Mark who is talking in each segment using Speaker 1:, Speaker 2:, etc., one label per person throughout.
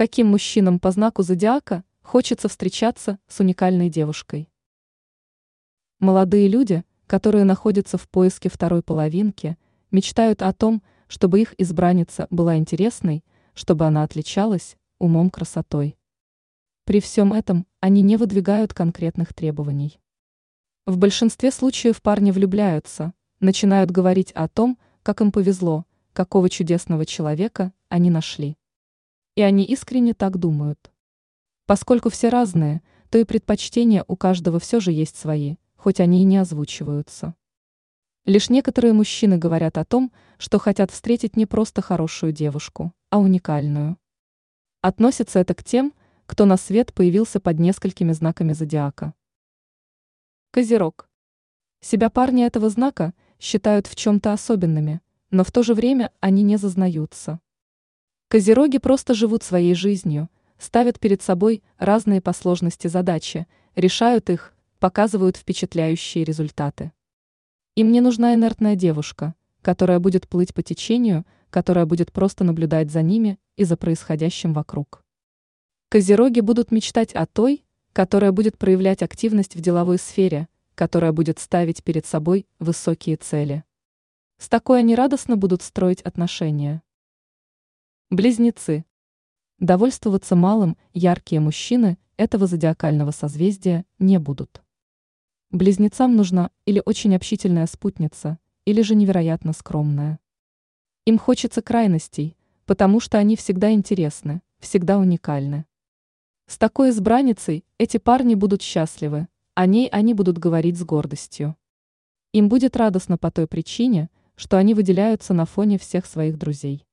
Speaker 1: Каким мужчинам по знаку зодиака хочется встречаться с уникальной девушкой? Молодые люди, которые находятся в поиске второй половинки, мечтают о том, чтобы их избранница была интересной, чтобы она отличалась умом, красотой. При всем этом они не выдвигают конкретных требований. В большинстве случаев парни влюбляются, начинают говорить о том, как им повезло, какого чудесного человека они нашли. И они искренне так думают. Поскольку все разные, то и предпочтения у каждого все же есть свои, хоть они и не озвучиваются. Лишь некоторые мужчины говорят о том, что хотят встретить не просто хорошую девушку, а уникальную. Относится это к тем, кто на свет появился под несколькими знаками зодиака. Козерог. Себя парни этого знака считают в чем-то особенными, но в то же время они не зазнаются. Козероги просто живут своей жизнью, ставят перед собой разные по сложности задачи, решают их, показывают впечатляющие результаты. Им не нужна инертная девушка, которая будет плыть по течению, которая будет просто наблюдать за ними и за происходящим вокруг. Козероги будут мечтать о той, которая будет проявлять активность в деловой сфере, которая будет ставить перед собой высокие цели. С такой они радостно будут строить отношения. Близнецы. Довольствоваться малым яркие мужчины этого зодиакального созвездия не будут. Близнецам нужна или очень общительная спутница, или же невероятно скромная. Им хочется крайностей, потому что они всегда интересны, всегда уникальны. С такой избранницей эти парни будут счастливы, о ней они будут говорить с гордостью. Им будет радостно по той причине, что они выделяются на фоне всех своих друзей.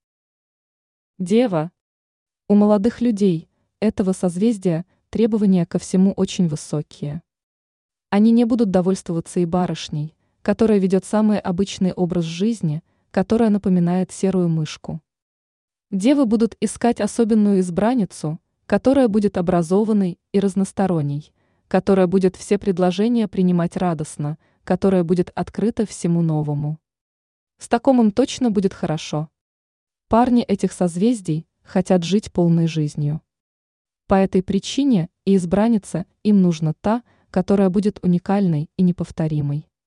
Speaker 1: Дева. У молодых людей этого созвездия требования ко всему очень высокие. Они не будут довольствоваться и барышней, которая ведет самый обычный образ жизни, которая напоминает серую мышку. Девы будут искать особенную избранницу, которая будет образованной и разносторонней, которая будет все предложения принимать радостно, которая будет открыта всему новому. С таким им точно будет хорошо. Парни этих созвездий хотят жить полной жизнью. По этой причине и избранница им нужна та, которая будет уникальной и неповторимой.